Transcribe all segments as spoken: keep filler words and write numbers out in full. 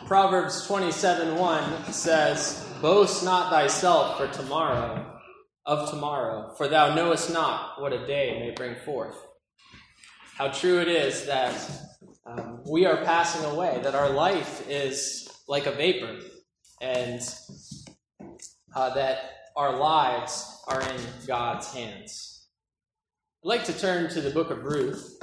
Proverbs twenty-seven one says, "Boast not thyself for tomorrow, of tomorrow, for thou knowest not what a day may bring forth." How true it is that um, we are passing away, that our life is like a vapor, and uh, that our lives are in God's hands. I'd like to turn to the book of Ruth.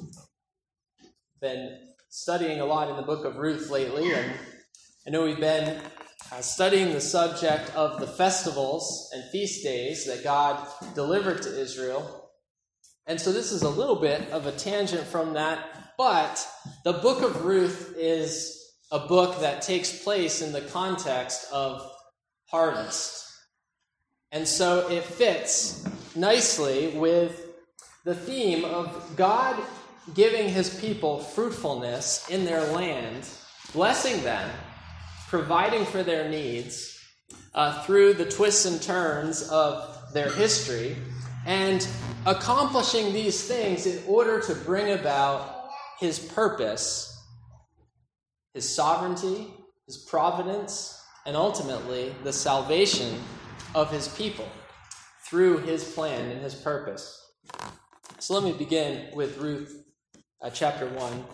Been studying a lot in the book of Ruth lately, and I know we've been uh, studying the subject of the festivals and feast days that God delivered to Israel. And so this is a little bit of a tangent from that, but the book of Ruth is a book that takes place in the context of harvest. And so it fits nicely with the theme of God giving his people fruitfulness in their land, blessing them, providing for their needs uh, through the twists and turns of their history, and accomplishing these things in order to bring about his purpose, his sovereignty, his providence, and ultimately the salvation of his people through his plan and his purpose. So let me begin with Ruth uh, chapter one.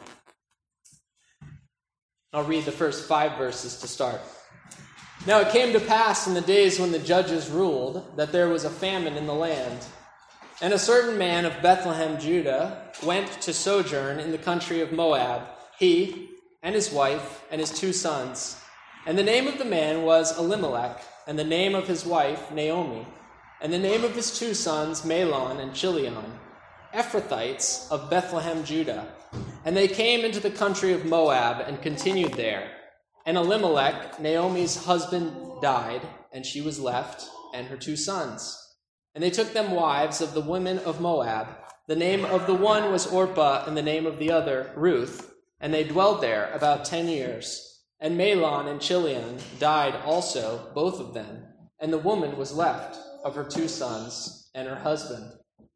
I'll read the first five verses to start. "Now it came to pass in the days when the judges ruled that there was a famine in the land. And a certain man of Bethlehem, Judah, went to sojourn in the country of Moab, he and his wife and his two sons. And the name of the man was Elimelech, and the name of his wife Naomi, and the name of his two sons Mahlon and Chilion, Ephrathites of Bethlehem, Judah. And they came into the country of Moab and continued there. And Elimelech, Naomi's husband, died, and she was left, and her two sons. And they took them wives of the women of Moab. The name of the one was Orpah, and the name of the other Ruth. And they dwelled there about ten years. And Mahlon and Chilion died also, both of them. And the woman was left of her two sons and her husband."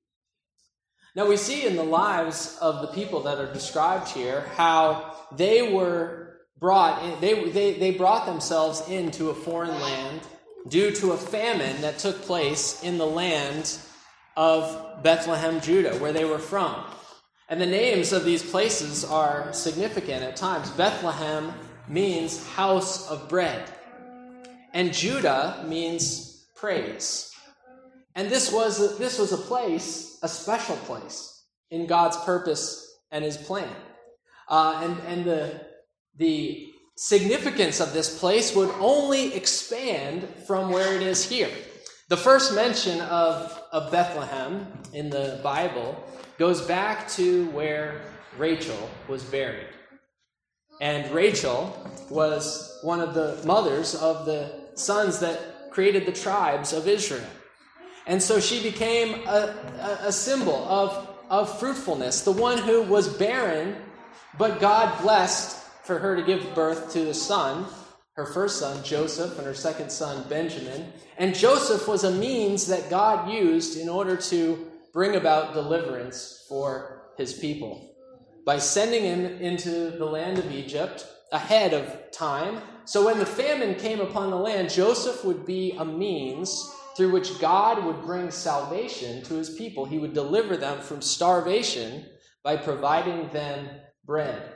Now we see in the lives of the people that are described here how they were brought in, they, they, they brought themselves into a foreign land due to a famine that took place in the land of Bethlehem, Judah, where they were from. And the names of these places are significant at times. Bethlehem means house of bread, and Judah means praise. And this was this was a place, a special place in God's purpose and his plan. Uh, and and the the significance of this place would only expand from where it is here. The first mention of, of Bethlehem in the Bible goes back to where Rachel was buried. And Rachel was one of the mothers of the sons that created the tribes of Israel. And so she became a, a, a symbol of, of fruitfulness, the one who was barren, but God blessed for her to give birth to the son, her first son, Joseph, and her second son, Benjamin. And Joseph was a means that God used in order to bring about deliverance for his people by sending him into the land of Egypt ahead of time. So when the famine came upon the land, Joseph would be a means through which God would bring salvation to his people. He would deliver them from starvation by providing them bread.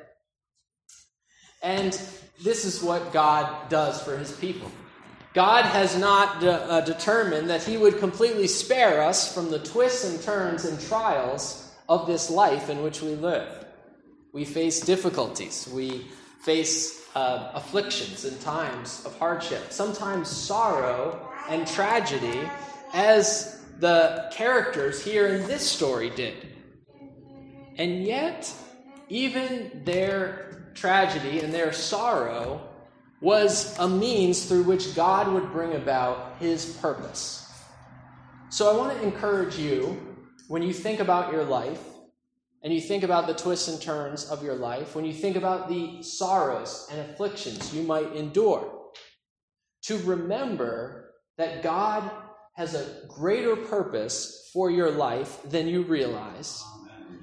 And this is what God does for his people. God has not de- uh, determined that he would completely spare us from the twists and turns and trials of this life in which we live. We face difficulties. We face uh, afflictions and times of hardship, sometimes sorrow and tragedy, as the characters here in this story did. And yet, even their tragedy and their sorrow was a means through which God would bring about his purpose. So I want to encourage you, when you think about your life, and you think about the twists and turns of your life, when you think about the sorrows and afflictions you might endure, to remember that God has a greater purpose for your life than you realize.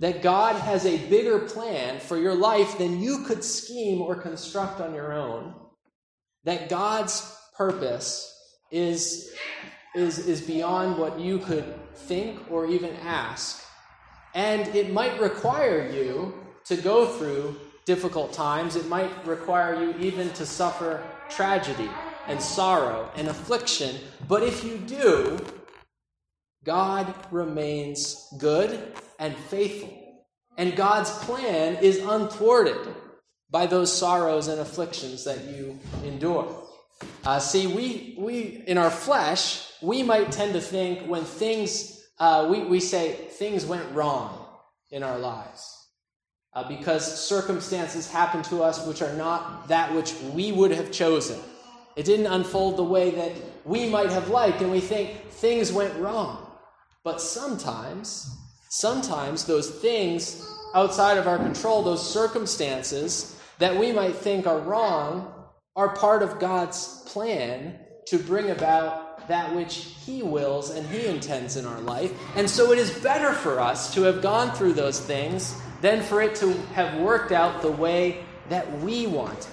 that God has a bigger plan for your life than you could scheme or construct on your own, that God's purpose is, is, is beyond what you could think or even ask, and it might require you to go through difficult times. It might require you even to suffer tragedy and sorrow and affliction. But if you do, God remains good and faithful. And God's plan is unthwarted by those sorrows and afflictions that you endure. Uh, see, we, we in our flesh, we might tend to think when things, uh, we, we say things went wrong in our lives. Uh, because circumstances happen to us which are not that which we would have chosen. It didn't unfold the way that we might have liked, and we think things went wrong. But sometimes, sometimes those things outside of our control, those circumstances that we might think are wrong, are part of God's plan to bring about that which He wills and He intends in our life. And so it is better for us to have gone through those things than for it to have worked out the way that we wanted.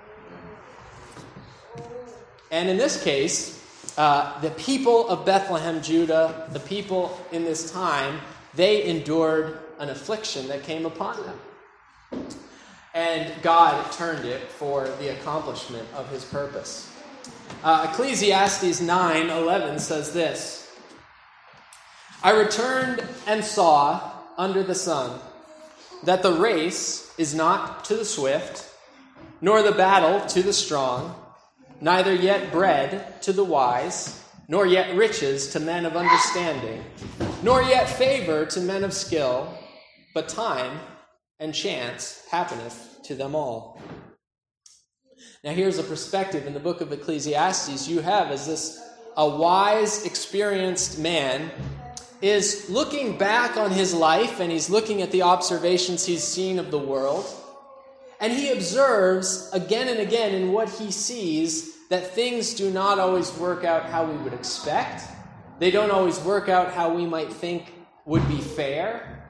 And in this case, uh, the people of Bethlehem, Judah, the people in this time, they endured an affliction that came upon them. And God turned it for the accomplishment of His purpose. Uh, Ecclesiastes nine eleven says this, "I returned and saw under the sun that the race is not to the swift, nor the battle to the strong, neither yet bread to the wise, nor yet riches to men of understanding, nor yet favor to men of skill, but time and chance happeneth to them all." Now here's a perspective in the book of Ecclesiastes you have as this, a wise, experienced man is looking back on his life, and he's looking at the observations he's seen of the world, and he observes again and again in what he sees that things do not always work out how we would expect. They don't always work out how we might think would be fair.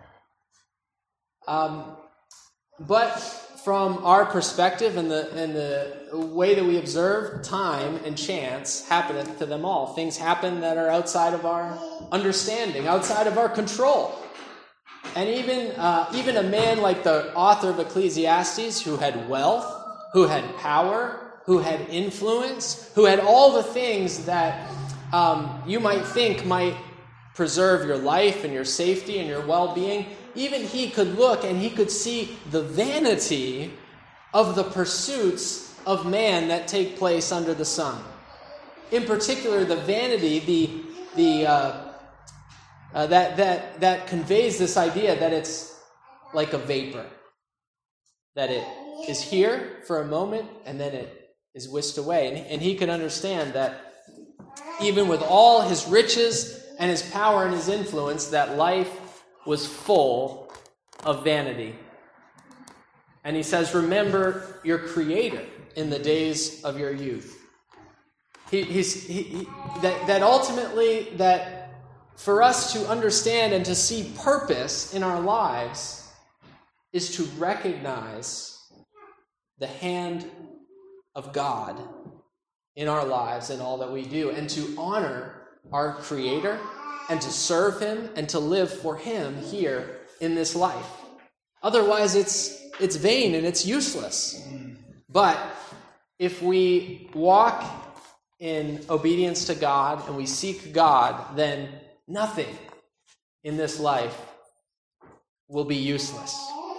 Um, but from our perspective and the and the way that we observe, time and chance happeneth to them all. Things happen that are outside of our understanding, outside of our control. And even uh, even a man like the author of Ecclesiastes, who had wealth, who had power, who had influence, who had all the things that um, you might think might preserve your life and your safety and your well-being, even he could look and he could see the vanity of the pursuits of man that take place under the sun. In particular, the vanity, the the uh, uh, that that that conveys this idea that it's like a vapor, that it is here for a moment and then it is whisked away. And, and he could understand that even with all his riches and his power and his influence, that life was full of vanity. And he says, remember your Creator in the days of your youth. He, he's, he, he, that, that ultimately, that for us to understand and to see purpose in our lives is to recognize the hand of God in our lives and all that we do, and to honor our Creator and to serve Him and to live for Him here in this life. Otherwise, it's it's vain and it's useless. But if we walk in obedience to God and we seek God, then nothing in this life will be useless.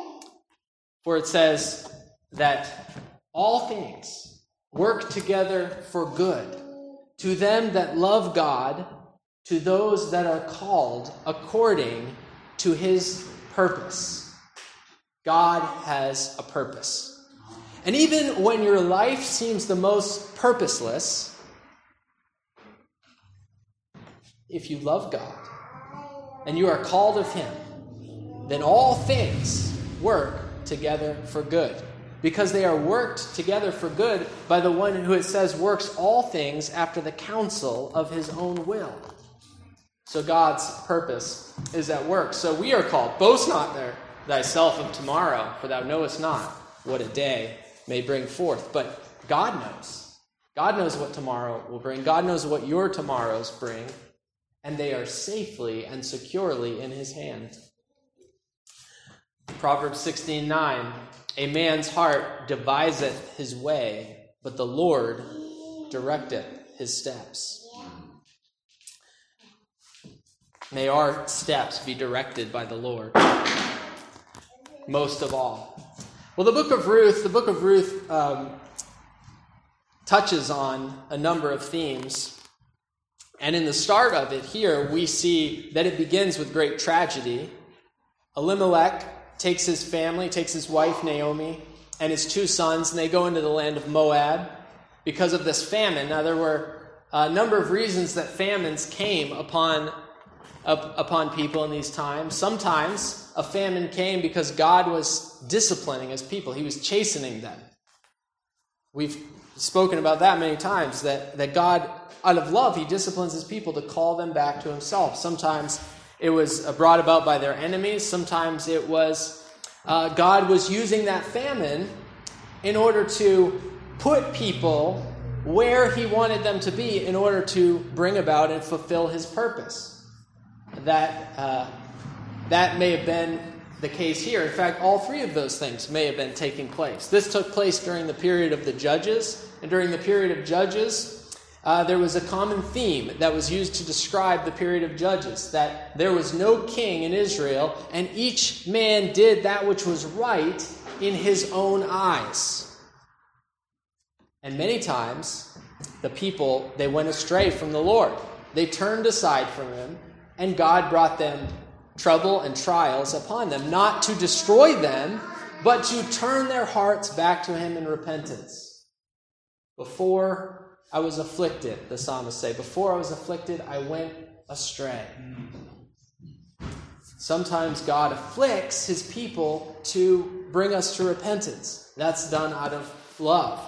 For it says that all things work together for good to them that love God, to those that are called according to His purpose. God has a purpose. And even when your life seems the most purposeless, if you love God and you are called of Him, then all things work together for good. Because they are worked together for good by the one who, it says, works all things after the counsel of His own will. So God's purpose is at work. So we are called, boast not there, thyself of tomorrow, for thou knowest not what a day may bring forth. But God knows. God knows what tomorrow will bring. God knows what your tomorrows bring, and they are safely and securely in his hand. Proverbs sixteen nine, a man's heart deviseth his way, but the Lord directeth his steps. May our steps be directed by the Lord, most of all. Well, the book of Ruth, the book of Ruth um, touches on a number of themes. And in the start of it here, we see that it begins with great tragedy. Elimelech takes his family, takes his wife Naomi, and his two sons, and they go into the land of Moab because of this famine. Now, there were a number of reasons that famines came upon Up upon people in these times. Sometimes a famine came because God was disciplining his people. He was chastening them. We've spoken about that many times, that, that God, out of love, he disciplines his people to call them back to himself. Sometimes it was brought about by their enemies. Sometimes it was uh, God was using that famine in order to put people where he wanted them to be in order to bring about and fulfill his purpose. That uh, that may have been the case here. In fact, all three of those things may have been taking place. This took place during the period of the Judges, and during the period of Judges, uh, there was a common theme that was used to describe the period of Judges, that there was no king in Israel, and each man did that which was right in his own eyes. And many times, the people, they went astray from the Lord. They turned aside from him, and God brought them trouble and trials upon them, not to destroy them, but to turn their hearts back to him in repentance. Before I was afflicted, the psalmists say, before I was afflicted, I went astray. Sometimes God afflicts his people to bring us to repentance. That's done out of love.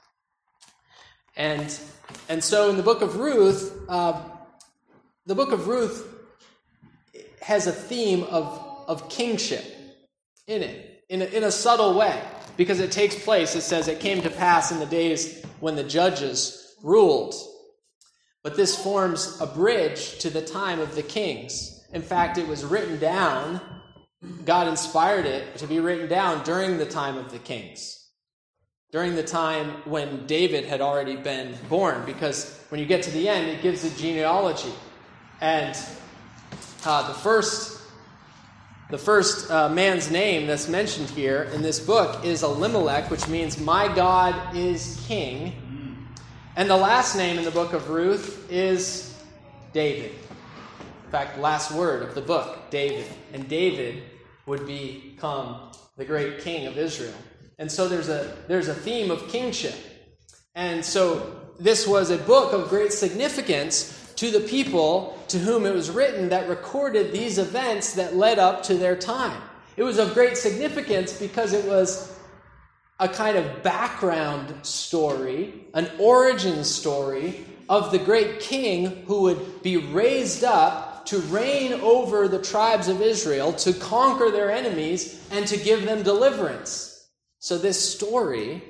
And, and so in the book of Ruth, uh, the book of Ruth has a theme of, of kingship in it, in a, in a subtle way, because it takes place, it says, it came to pass in the days when the judges ruled. But this forms a bridge to the time of the kings. In fact, it was written down, God inspired it to be written down during the time of the kings, during the time when David had already been born, because when you get to the end, it gives a genealogy. And Uh, the first, the first uh, man's name that's mentioned here in this book is Elimelech, which means my God is king. And the last name in the book of Ruth is David. In fact, last word of the book, David. And David would become the great king of Israel. And so there's a there's a theme of kingship. And so this was a book of great significance to the people to whom it was written, that recorded these events that led up to their time. It was of great significance because it was a kind of background story, an origin story of the great king who would be raised up to reign over the tribes of Israel, to conquer their enemies, and to give them deliverance. So this story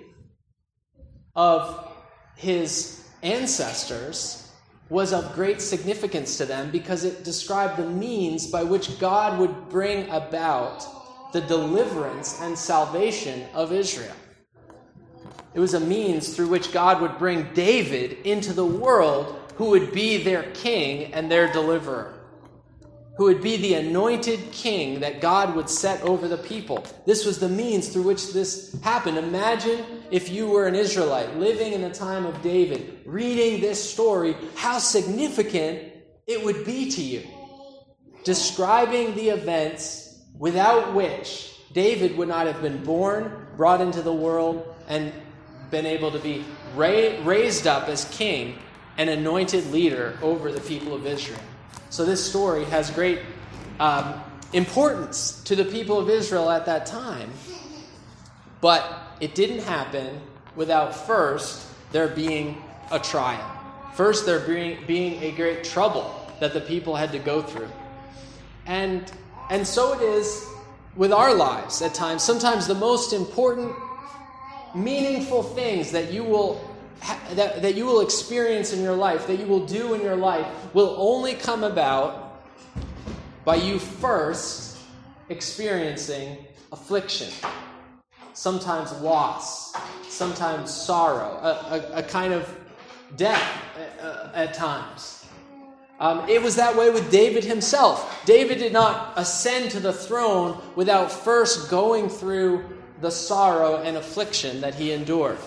of his ancestors was of great significance to them because it described the means by which God would bring about the deliverance and salvation of Israel. It was a means through which God would bring David into the world, who would be their king and their deliverer, who would be the anointed king that God would set over the people. This was the means through which this happened. Imagine if you were an Israelite living in the time of David, reading this story, how significant it would be to you. Describing the events without which David would not have been born, brought into the world, and been able to be ra- raised up as king and anointed leader over the people of Israel. So this story has great um, importance to the people of Israel at that time. But it didn't happen without first there being a trial. First there being, being a great trouble that the people had to go through. And, and so it is with our lives at times. Sometimes the most important, meaningful things that you will ha- that, that you will experience in your life, that you will do in your life, will only come about by you first experiencing affliction, sometimes loss, sometimes sorrow, a, a, a kind of death uh, at times. Um, it was that way with David himself. David did not ascend to the throne without first going through the sorrow and affliction that he endured.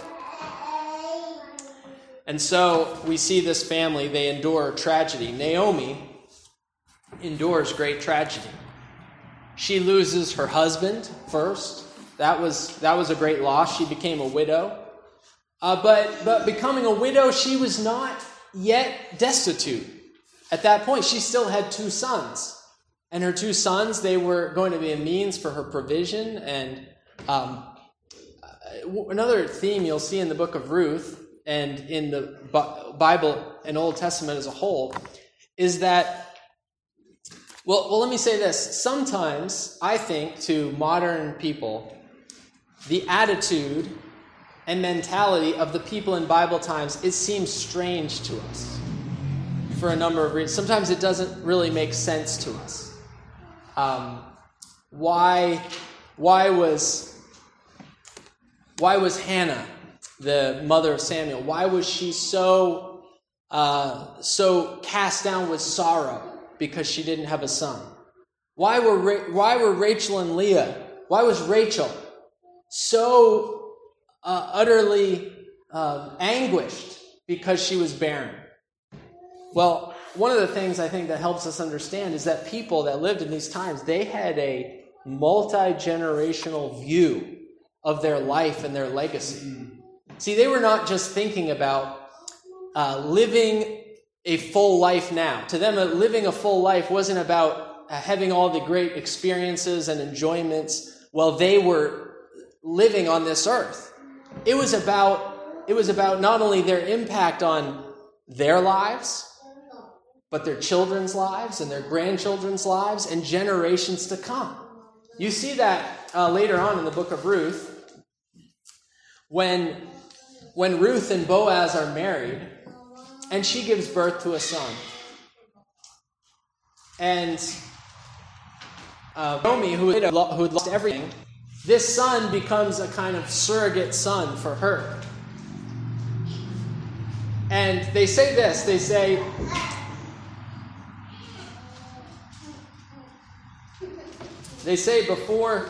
And so we see this family, they endure tragedy. Naomi endures great tragedy. She loses her husband first. That was that was a great loss. She became a widow. Uh, but, but becoming a widow, she was not yet destitute. At that point, she still had two sons. And her two sons, they were going to be a means for her provision. And um, another theme you'll see in the book of Ruth and in the Bible and Old Testament as a whole is that, well, well, let me say this. Sometimes, I think, to modern people, the attitude and mentality of the people in Bible times, it seems strange to us. For a number of reasons. Sometimes it doesn't really make sense to us. Um, why, why was, why was Hannah, the mother of Samuel, why was she so, uh, so cast down with sorrow because she didn't have a son? Why were Ra- why were Rachel and Leah? Why was Rachel so uh, utterly uh, anguished because she was barren? Well, one of the things I think that helps us understand is that people that lived in these times, they had a multi-generational view of their life and their legacy. See, they were not just thinking about uh, living a full life now. To them, uh, living a full life wasn't about uh, having all the great experiences and enjoyments while they were living on this earth. It was about, it was about not only their impact on their lives, but their children's lives and their grandchildren's lives and generations to come. You see that uh, later on in the book of Ruth, when, when Ruth and Boaz are married, and she gives birth to a son. And uh, Naomi, who had lost everything, this son becomes a kind of surrogate son for her. And they say this, they say, They say before,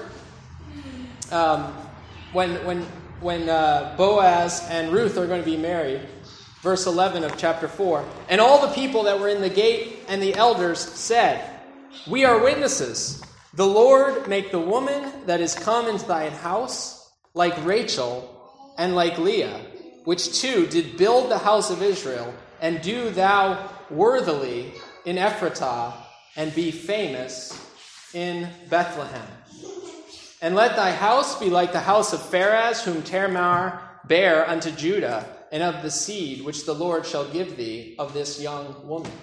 um, when when when uh, Boaz and Ruth are going to be married, verse eleven of chapter four, and all the people that were in the gate and the elders said, "We are witnesses. The Lord make the woman that is come into thine house like Rachel and like Leah, which two did build the house of Israel, and do thou worthily in Ephratah, and be famous in Bethlehem. And let thy house be like the house of Pharez, whom Tamar bare unto Judah, and of the seed which the Lord shall give thee of this young woman."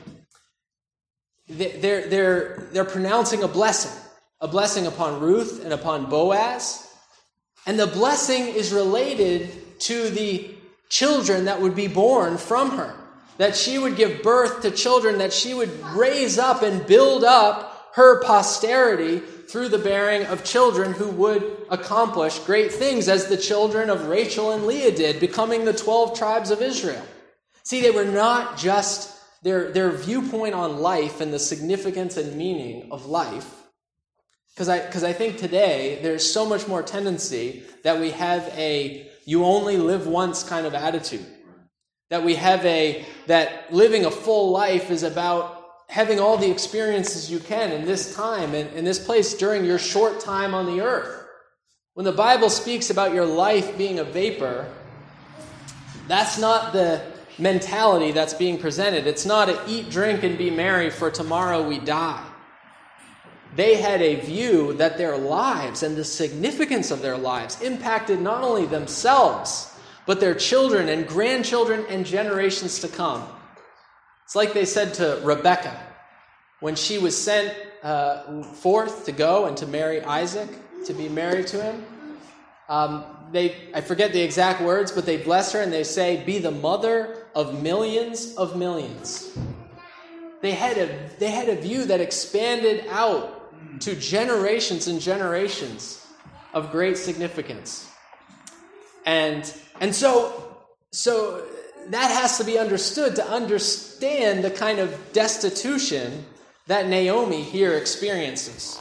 They're, they're, they're pronouncing a blessing, a blessing upon Ruth and upon Boaz. And the blessing is related to the children that would be born from her, that she would give birth to children, that she would raise up and build up her posterity through the bearing of children who would accomplish great things, as the children of Rachel and Leah did, becoming the twelve tribes of Israel. See, they were not just their, their viewpoint on life and the significance and meaning of life. Because I, because I think today there's so much more tendency that we have a you only live once kind of attitude. That we have a, that living a full life is about having all the experiences you can in this time and in this place during your short time on the earth. When the Bible speaks about your life being a vapor, that's not the mentality that's being presented. It's not a eat, drink, and be merry, for tomorrow we die. They had a view that their lives and the significance of their lives impacted not only themselves, but their children and grandchildren and generations to come. It's like they said to Rebekah when she was sent uh, forth to go and to marry Isaac, to be married to him, um, they I forget the exact words, but they bless her and they say, "Be the mother of millions of millions." They had a they had a view that expanded out to generations and generations of great significance. And and so so that has to be understood to understand the kind of destitution that Naomi here experiences.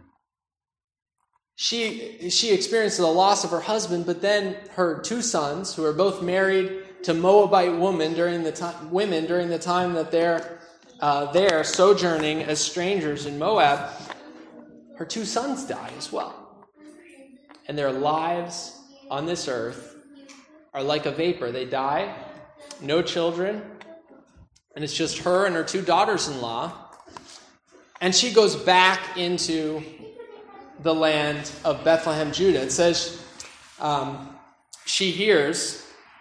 She she experiences the loss of her husband, but then her two sons, who are both married to Moabite women during the time women during the time that they're uh, there sojourning as strangers in Moab, her two sons die as well, and their lives on this earth are like a vapor. They die, no children, and it's just her and her two daughters-in-law, and she goes back into the land of Bethlehem, Judah. It says um, she hears,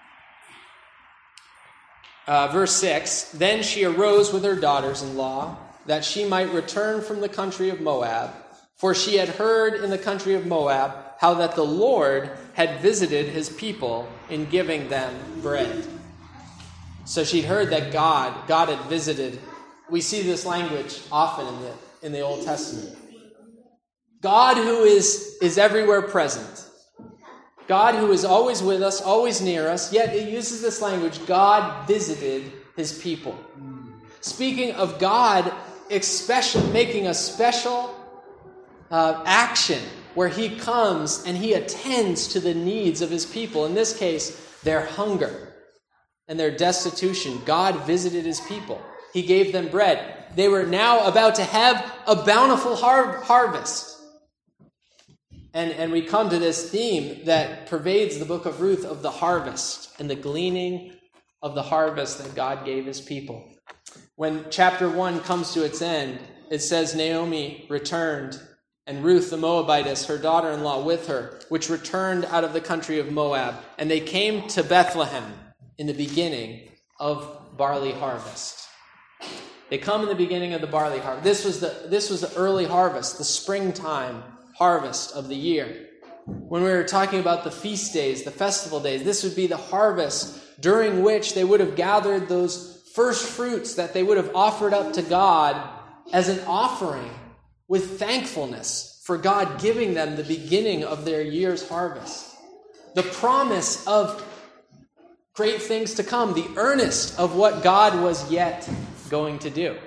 uh, verse six, "Then she arose with her daughters-in-law, that she might return from the country of Moab, for she had heard in the country of Moab how that the Lord had visited his people in giving them bread." So she'd heard that God, God had visited. We see this language often in the in the Old Testament. God who is, is everywhere present. God who is always with us, always near us, yet it uses this language, God visited his people. Speaking of God especially making a special uh, action where he comes and he attends to the needs of his people. In this case, their hunger and their destitution. God visited his people. He gave them bread. They were now about to have a bountiful har- harvest. And, and we come to this theme that pervades the book of Ruth of the harvest and the gleaning of the harvest that God gave his people. When chapter one comes to its end, it says Naomi returned, and Ruth the Moabitess, her daughter-in-law, with her, which returned out of the country of Moab. And they came to Bethlehem in the beginning of barley harvest. They come in the beginning of the barley harvest. This was the, this was the early harvest, the springtime harvest of the year. When we were talking about the feast days, the festival days, this would be the harvest during which they would have gathered those first fruits that they would have offered up to God as an offering with thankfulness for God giving them the beginning of their year's harvest. The promise of great things to come, the earnest of what God was yet going to do.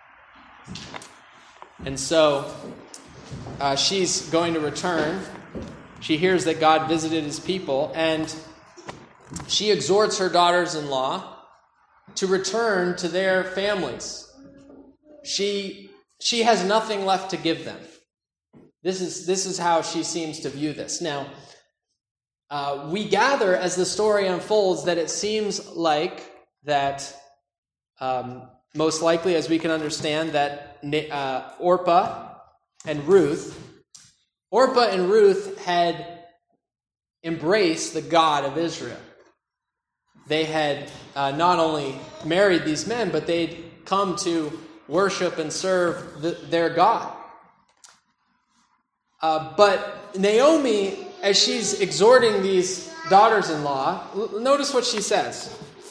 And so uh, she's going to return. She hears that God visited his people, and she exhorts her daughters-in-law to return to their families. She she has nothing left to give them. This is this is how she seems to view this. Now, uh, we gather as the story unfolds that it seems like that, um, most likely, as we can understand, that uh, Orpah and Ruth, Orpah and Ruth had embraced the God of Israel. They had uh, not only married these men, but they'd come to worship and serve the, their God. Uh, but Naomi, as she's exhorting these daughters-in-law, l- notice what she says.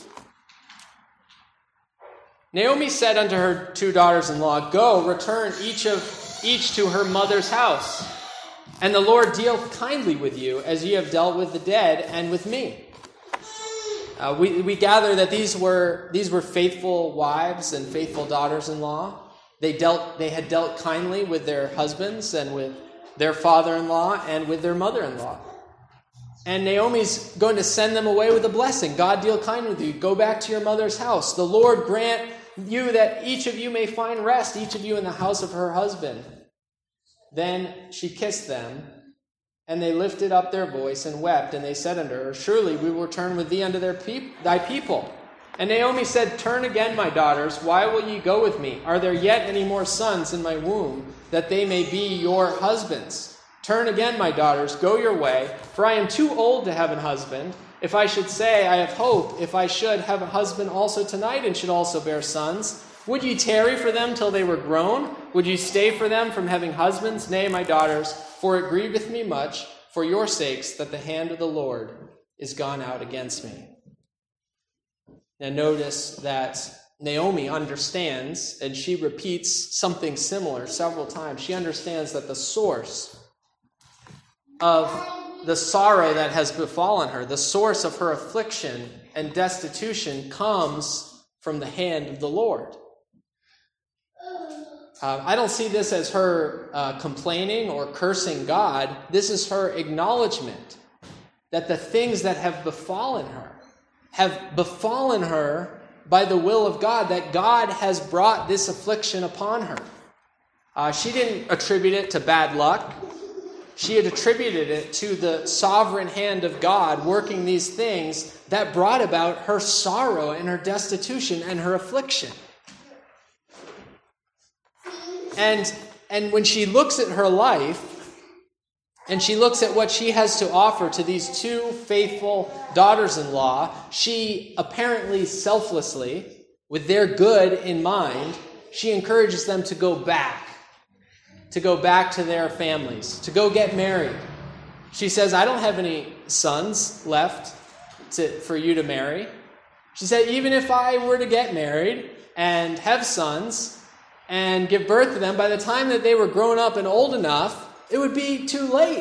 Naomi said unto her two daughters-in-law, "Go, return each of each to her mother's house, and the Lord deal kindly with you, as ye have dealt with the dead and with me." Uh, we, we gather that these were these were faithful wives and faithful daughters-in-law. They dealt they had dealt kindly with their husbands and with their father-in-law and with their mother-in-law. And Naomi's going to send them away with a blessing. God deal kind with you. Go back to your mother's house. The Lord grant you that each of you may find rest, each of you in the house of her husband. Then she kissed them, and they lifted up their voice and wept, and they said unto her, "Surely we will return with thee unto their peop- thy people." And Naomi said, "Turn again, my daughters. Why will ye go with me? Are there yet any more sons in my womb, that they may be your husbands? Turn again, my daughters, go your way, for I am too old to have an husband. If I should say, I have hope, if I should have a husband also tonight, and should also bear sons, Would ye tarry for them till they were grown? Would ye stay for them from having husbands? Nay, my daughters, for it grieveth me much for your sakes that the hand of the Lord is gone out against me. Now notice that Naomi understands, and she repeats something similar several times. She understands that the source of the sorrow that has befallen her, the source of her affliction and destitution, comes from the hand of the Lord. Uh, I don't see this as her uh, complaining or cursing God. This is her acknowledgement that the things that have befallen her have befallen her by the will of God, that God has brought this affliction upon her. Uh, she didn't attribute it to bad luck. She had attributed it to the sovereign hand of God working these things that brought about her sorrow and her destitution and her affliction. And, and when she looks at her life, and she looks at what she has to offer to these two faithful daughters-in-law, she apparently selflessly, with their good in mind, she encourages them to go back, to go back to their families, to go get married. She says, I don't have any sons left to, for you to marry. She said, even if I were to get married and have sons and give birth to them, by the time that they were grown up and old enough, it would be too late.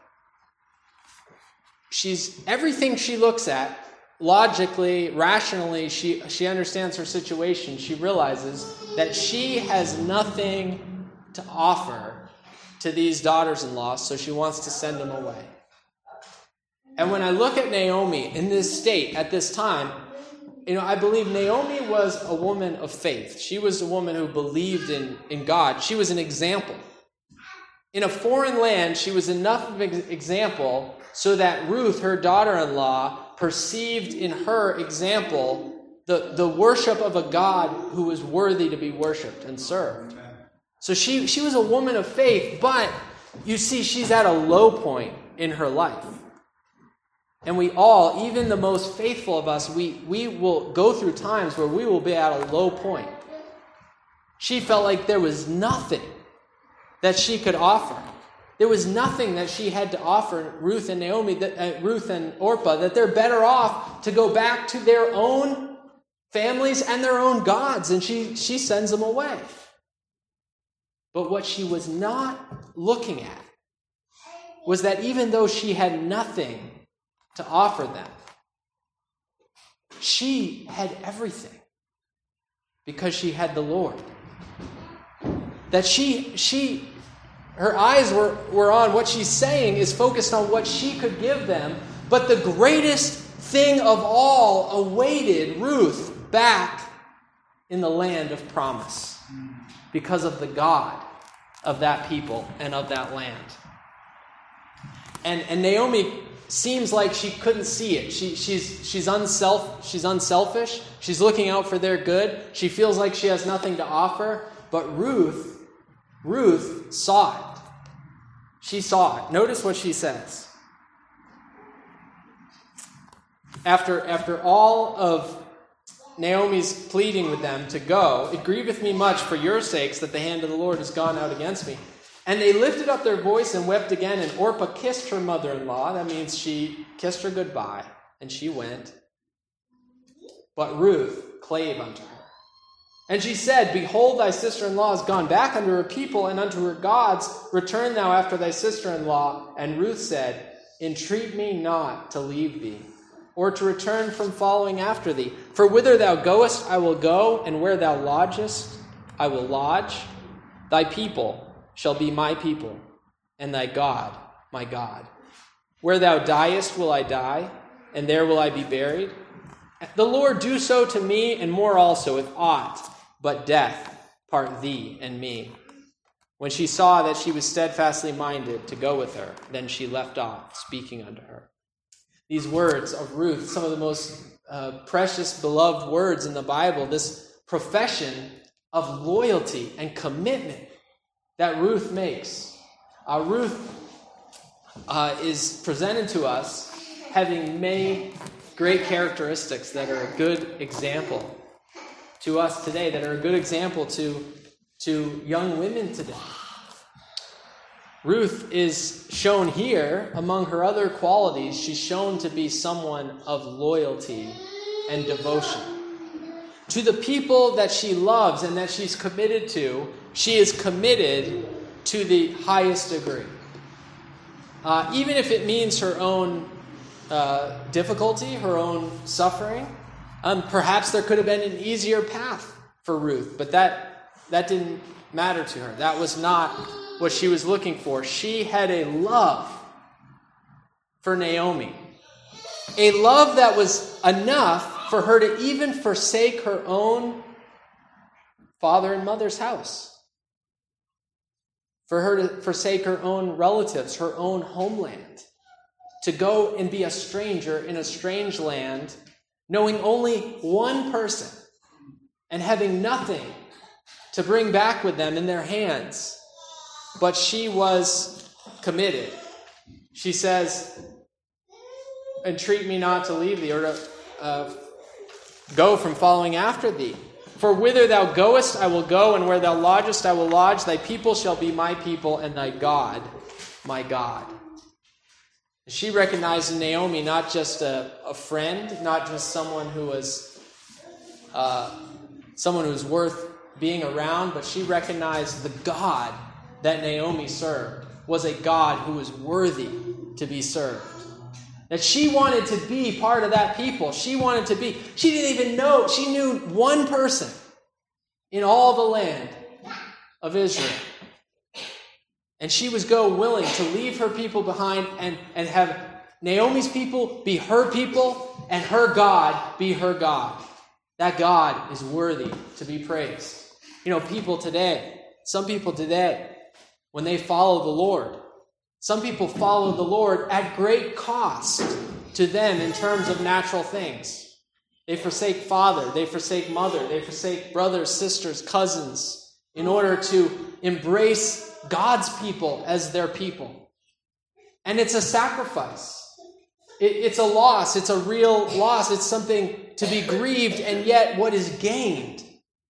She's everything she looks at, logically, rationally, she, she understands her situation. She realizes that she has nothing to offer to these daughters-in-law, so she wants to send them away. And when I look at Naomi in this state at this time, you know, I believe Naomi was a woman of faith. She was a woman who believed in, in God. She was an example. In a foreign land, she was enough of an example so that Ruth, her daughter-in-law, perceived in her example the, the worship of a God who was worthy to be worshipped and served. So she, she was a woman of faith, but you see, she's at a low point in her life. And we all, even the most faithful of us, we, we will go through times where we will be at a low point. She felt like there was nothing that she could offer. There was nothing that she had to offer Ruth and Naomi, that, uh, Ruth and Orpah, that they're better off to go back to their own families and their own gods, and she, she sends them away. But what she was not looking at was that even though she had nothing to offer them, she had everything because she had the Lord. That she, she, her eyes were, were on what she's saying is focused on what she could give them, but the greatest thing of all awaited Ruth back in the land of promise because of the God of that people and of that land. And, and Naomi seems like she couldn't see it. She, she's, she's, unself, she's unselfish. She's looking out for their good. She feels like she has nothing to offer. But Ruth, Ruth saw it. She saw it. Notice what she says. After, after all of Naomi's pleading with them to go, it grieveth me much for your sakes that the hand of the Lord has gone out against me. And they lifted up their voice and wept again, and Orpah kissed her mother-in-law. That means she kissed her goodbye, and she went. But Ruth clave unto her. And she said, Behold, thy sister-in-law is gone back unto her people and unto her gods. Return thou after thy sister-in-law. And Ruth said, Entreat me not to leave thee, or to return from following after thee. For whither thou goest, I will go, and where thou lodgest, I will lodge. Thy people shall be my people, and thy God my God. Where thou diest will I die, and there will I be buried. The Lord do so to me, and more also, if aught but death part thee and me. When she saw that she was steadfastly minded to go with her, then she left off speaking unto her. These words of Ruth, some of the most uh, precious, beloved words in the Bible, this profession of loyalty and commitment that Ruth makes. Uh, Ruth uh, is presented to us having many great characteristics that are a good example to us today, that are a good example to, to young women today. Ruth is shown here, among her other qualities, she's shown to be someone of loyalty and devotion. To the people that she loves and that she's committed to, she is committed to the highest degree. Uh, even if it means her own uh, difficulty, her own suffering, um, perhaps there could have been an easier path for Ruth, but that, that didn't matter to her. That was not what she was looking for. She had a love for Naomi. A love that was enough for her to even forsake her own father and mother's house. For her to forsake her own relatives, her own homeland. To go and be a stranger in a strange land, knowing only one person and having nothing to bring back with them in their hands. But she was committed. She says, entreat me not to leave thee, or to uh, go from following after thee. For whither thou goest, I will go, and where thou lodgest, I will lodge. Thy people shall be my people, and thy God, my God. She recognized in Naomi not just a, a friend, not just someone who was uh, someone who was worth being around, but she recognized the God that Naomi served was a God who was worthy to be served. That she wanted to be part of that people. She wanted to be, she didn't even know, she knew one person in all the land of Israel. And she was go willing to leave her people behind and, and have Naomi's people be her people and her God be her God. That God is worthy to be praised. You know, people today, some people today, when they follow the Lord, some people follow the Lord at great cost to them in terms of natural things. They forsake father, they forsake mother, they forsake brothers, sisters, cousins in order to embrace God's people as their people. And it's a sacrifice. It, it's a loss. It's a real loss. It's something to be grieved, and yet what is gained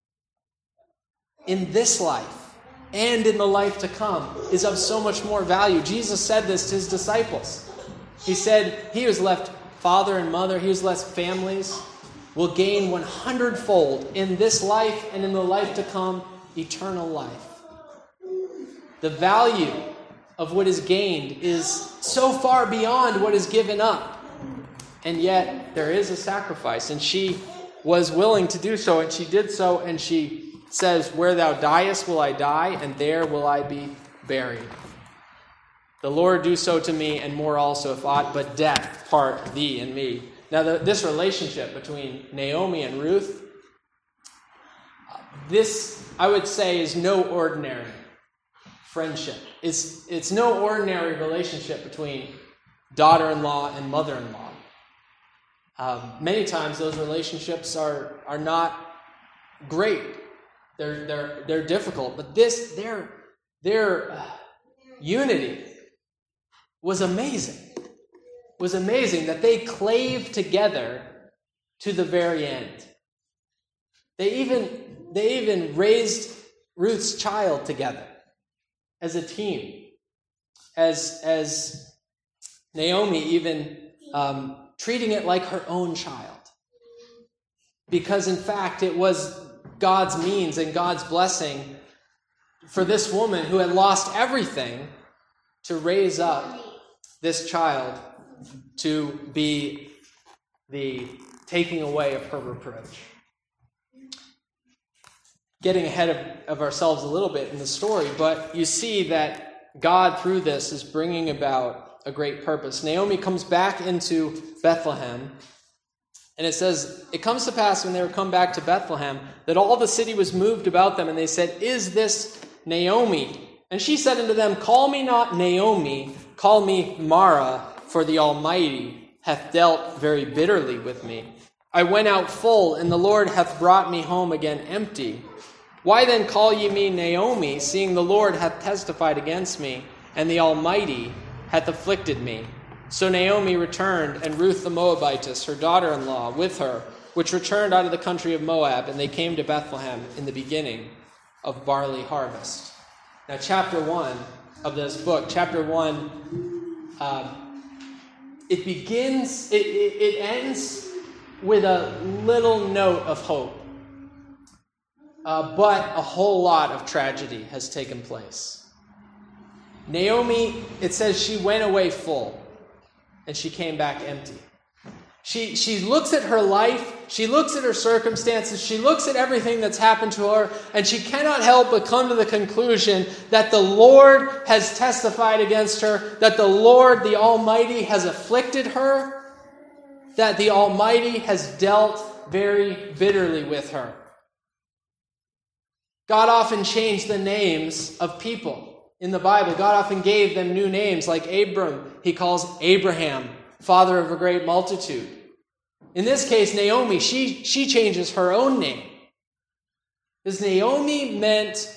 in this life and in the life to come is of so much more value. Jesus said this to his disciples. He said, he who's left father and mother, he who's left families, will gain one hundredfold in this life and in the life to come, eternal life. The value of what is gained is so far beyond what is given up. And yet there is a sacrifice, and she was willing to do so, and she did so, and she says, where thou diest will I die, and there will I be buried. The Lord do so to me, and more also, if aught but death part thee and me. Now, the, this relationship between Naomi and Ruth, this, I would say, is no ordinary friendship. It's, it's no ordinary relationship between daughter-in-law and mother-in-law. Um, many times those relationships are, are not great. They're they're they're difficult, but this their their uh, unity was amazing. Was amazing that they clave together to the very end. They even they even raised Ruth's child together as a team. As as Naomi even um, treating it like her own child, because in fact it was God's means and God's blessing for this woman who had lost everything to raise up this child to be the taking away of her reproach. Getting ahead of, of ourselves a little bit in the story, but you see that God through this is bringing about a great purpose. Naomi comes back into Bethlehem. And it says, it comes to pass when they were come back to Bethlehem, that all the city was moved about them, and they said, is this Naomi? And she said unto them, call me not Naomi, call me Mara, for the Almighty hath dealt very bitterly with me. I went out full, and the Lord hath brought me home again empty. Why then call ye me Naomi, seeing the Lord hath testified against me, and the Almighty hath afflicted me? So Naomi returned, and Ruth the Moabitess, her daughter-in-law, with her, which returned out of the country of Moab, and they came to Bethlehem in the beginning of barley harvest. Now, chapter one of this book, chapter one, um, it begins, it, it, it ends with a little note of hope. Uh, but a whole lot of tragedy has taken place. Naomi, it says she went away full, and she came back empty. She, she looks at her life, she looks at her circumstances, she looks at everything that's happened to her, and she cannot help but come to the conclusion that the Lord has testified against her, that the Lord, the Almighty, has afflicted her, that the Almighty has dealt very bitterly with her. God often changed the names of people in the Bible. God often gave them new names, like Abram. He calls Abraham, father of a great multitude. In this case, Naomi, she, she changes her own name. Because Naomi meant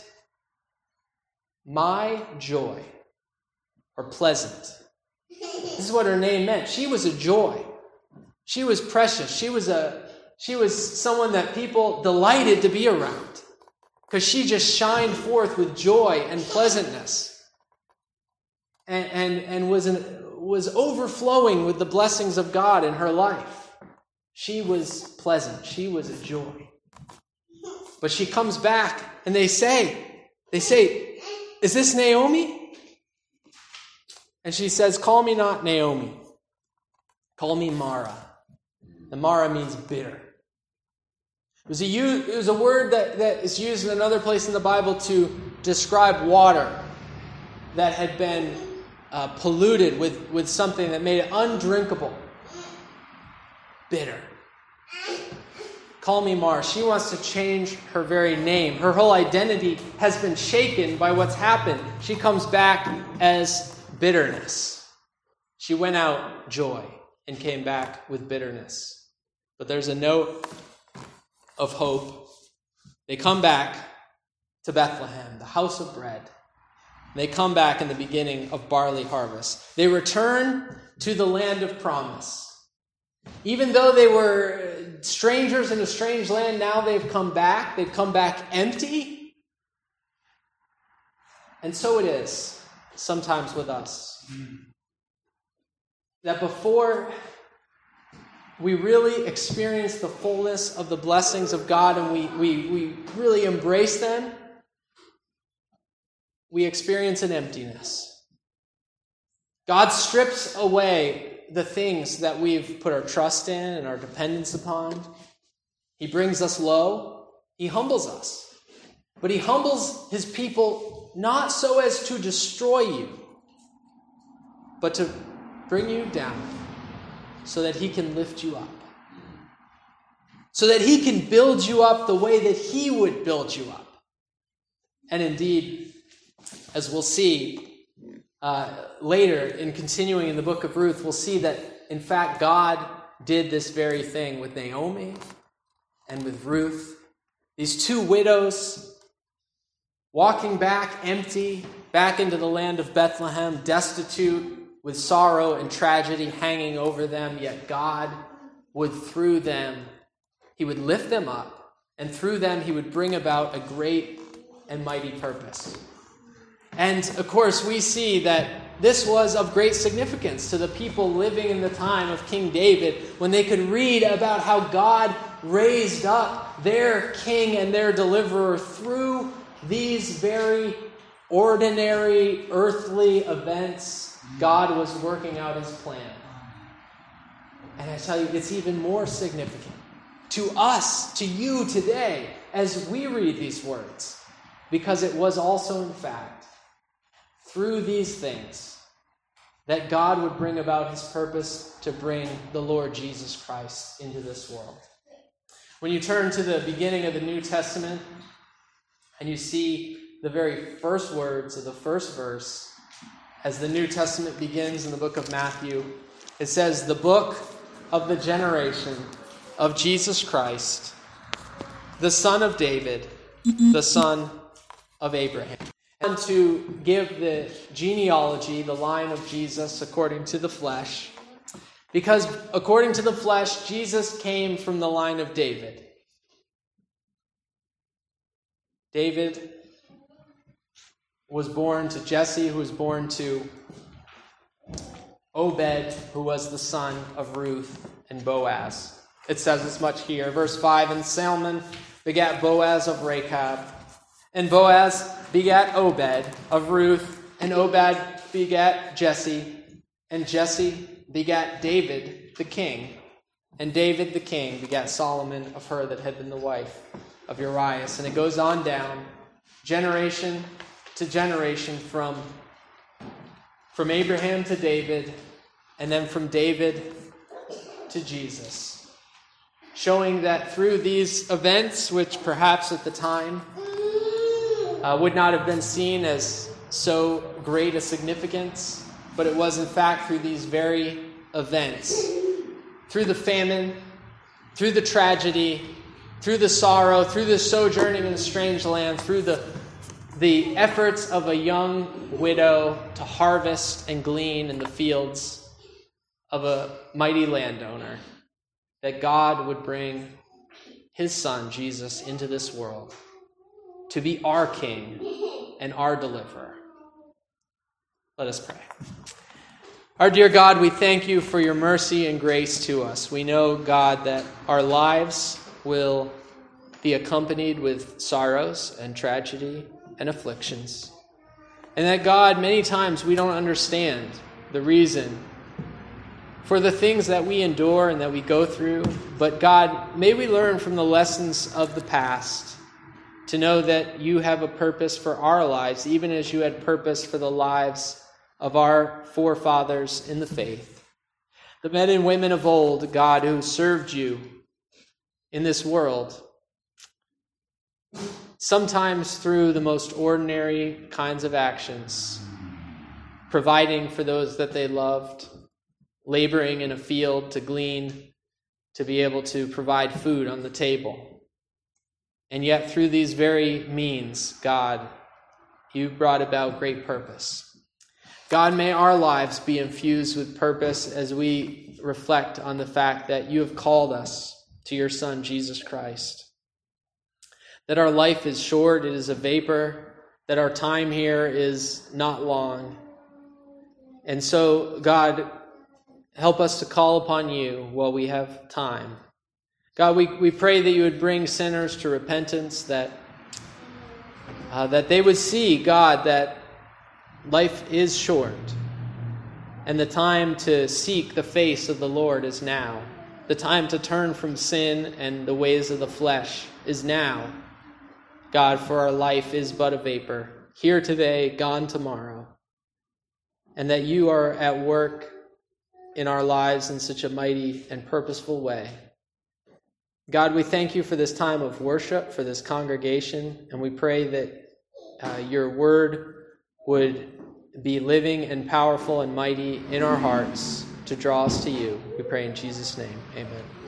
my joy, or pleasant. This is what her name meant. She was a joy. She was precious. She was a she was someone that people delighted to be around. Because she just shined forth with joy and pleasantness. And, and, and was, an, was overflowing with the blessings of God in her life. She was pleasant. She was a joy. But she comes back and they say, they say, is this Naomi? And she says, call me not Naomi. Call me Mara. And Mara means bitter. It was, a, it was a word that, that is used in another place in the Bible to describe water that had been uh, polluted with, with something that made it undrinkable. Bitter. Call me Mara. She wants to change her very name. Her whole identity has been shaken by what's happened. She comes back as bitterness. She went out joy and came back with bitterness. But there's a note of hope. They come back to Bethlehem, the house of bread. They come back in the beginning of barley harvest. They return to the land of promise. Even though they were strangers in a strange land, now they've come back. They've come back empty. And so it is sometimes with us. That before we really experience the fullness of the blessings of God and we, we, we really embrace them, we experience an emptiness. God strips away the things that we've put our trust in and our dependence upon. He brings us low. He humbles us. But he humbles his people not so as to destroy you, but to bring you down so that he can lift you up. So that he can build you up the way that he would build you up. And indeed, as we'll see uh, later in continuing in the book of Ruth, we'll see that, in fact, God did this very thing with Naomi and with Ruth. These two widows walking back empty, back into the land of Bethlehem, destitute, with sorrow and tragedy hanging over them, yet God would, through them, he would lift them up, and through them he would bring about a great and mighty purpose. And, of course, we see that this was of great significance to the people living in the time of King David, when they could read about how God raised up their king and their deliverer through these very ordinary earthly events. God was working out his plan. And I tell you, it's even more significant to us, to you today, as we read these words, because it was also, in fact, through these things that God would bring about his purpose to bring the Lord Jesus Christ into this world. When you turn to the beginning of the New Testament and you see the very first words of the first verse, as the New Testament begins in the book of Matthew, it says, the book of the generation of Jesus Christ, the son of David, the son of Abraham. And to give the genealogy, the line of Jesus according to the flesh, Because according to the flesh, Jesus came from the line of David. David was born to Jesse, who was born to Obed, who was the son of Ruth and Boaz. It says as much here. Verse five, and Salmon begat Boaz of Rechab, and Boaz begat Obed of Ruth, and Obed begat Jesse, and Jesse begat David the king, and David the king begat Solomon of her that had been the wife of Urias. And it goes on down, generation to generation, from, from Abraham to David, and then from David to Jesus, showing that through these events, which perhaps at the time uh, would not have been seen as so great a significance, but it was in fact through these very events, through the famine, through the tragedy, through the sorrow, through the sojourning in a strange land, through the, the efforts of a young widow to harvest and glean in the fields of a mighty landowner, that God would bring his son, Jesus, into this world to be our King and our deliverer. Let us pray. Our dear God, we thank you for your mercy and grace to us. We know, God, that our lives will be accompanied with sorrows and tragedy and afflictions. And that, God, many times we don't understand the reason for the things that we endure and that we go through. But God, may we learn from the lessons of the past to know that you have a purpose for our lives, even as you had purpose for the lives of our forefathers in the faith. The men and women of old, God, who served you in this world, sometimes through the most ordinary kinds of actions, providing for those that they loved, laboring in a field to glean, to be able to provide food on the table. And yet through these very means, God, you brought about great purpose. God, may our lives be infused with purpose as we reflect on the fact that you have called us to your Son, Jesus Christ. That our life is short, it is a vapor, that our time here is not long. And so, God, help us to call upon you while we have time. God, we, we pray that you would bring sinners to repentance, that, uh, that they would see, God, that life is short, and the time to seek the face of the Lord is now. The time to turn from sin and the ways of the flesh is now. God, for our life is but a vapor, here today, gone tomorrow. And that you are at work in our lives in such a mighty and purposeful way. God, we thank you for this time of worship, for this congregation, and we pray that uh, your word would be living and powerful and mighty in our hearts to draw us to you. We pray in Jesus' name. Amen.